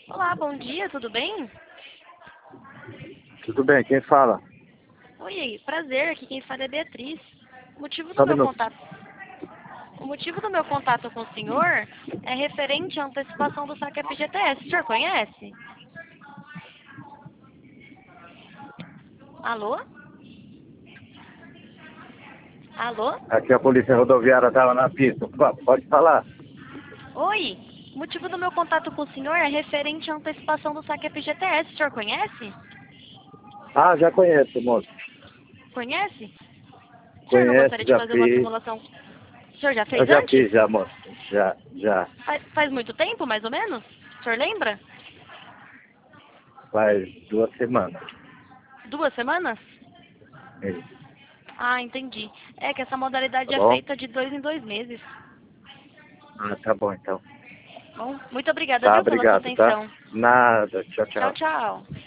Olá, bom dia, tudo bem? Tudo bem, quem fala? Oi, prazer, aqui quem fala é Beatriz. O motivo Só do um meu minuto. contato, o motivo do meu contato com o senhor é referente à antecipação do saque FGTS. O senhor conhece? Alô? Alô? Aqui a polícia rodoviária estava na pista. Pode falar. Oi, o motivo do meu contato com o senhor é referente à antecipação do saque FGTS. O senhor conhece? Ah, já conheço, moço. Conhece? O senhor não Conheço, gostaria de já fazer uma fiz. simulação? O senhor já Eu fez já antes? fiz, já, moço. Já. Faz muito tempo, mais ou menos? O senhor lembra? Faz 2 semanas. 2 semanas? Isso. Ah, entendi. É que essa Tá modalidade é bom? feita de 2 em 2 meses. Ah, tá bom, então. Bom, muito obrigada, Tá, viu, pela sua obrigado, tá? atenção. Nada. Tchau, Tchau, tchau. tchau.